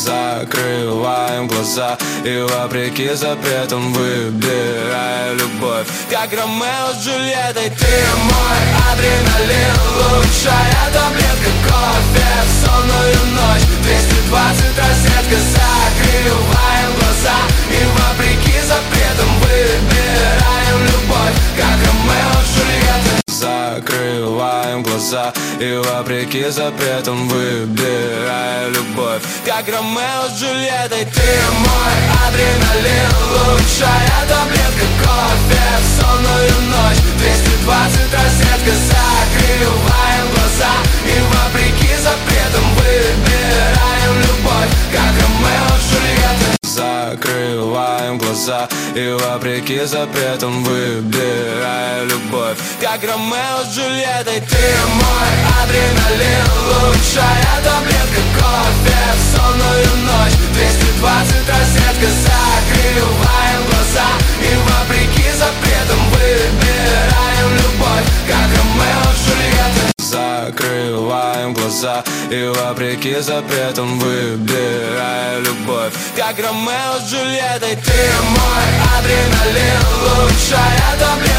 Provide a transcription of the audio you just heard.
закрываем глаза и вопреки запретам выбираем любовь. Как Ромео с Джульеттой, ты мой адреналин, лучшая таблетка кофе в сонную ночь. 220 розетка, закрываем глаза и вопреки запретам выбираем любовь. Как Ромео с Джульеттой, закрываем глаза и вопреки запретам выбираем любовь. Как Ромео с Джульеттой, ты мой адреналин, лучшая таблетка кофе в сонную ночь. 220 розетка, закрываем глаза и вопреки запретам выбираем любовь. Как Ромео с Джульеттой, закрываем глаза и вопреки запретам выбираем любовь. Как Ромео с Джульеттой, ты мой адреналин, лучшая таблетка кофе в сонную ночь. 220 розетка, закрываем глаза и вопреки запретам выбираем любовь. Как Ромео с Джульеттой, закрываем глаза и вопреки запретам выбираем любовь. Как Ромео с Джульеттой, ты мой адреналин, лучшая таблетка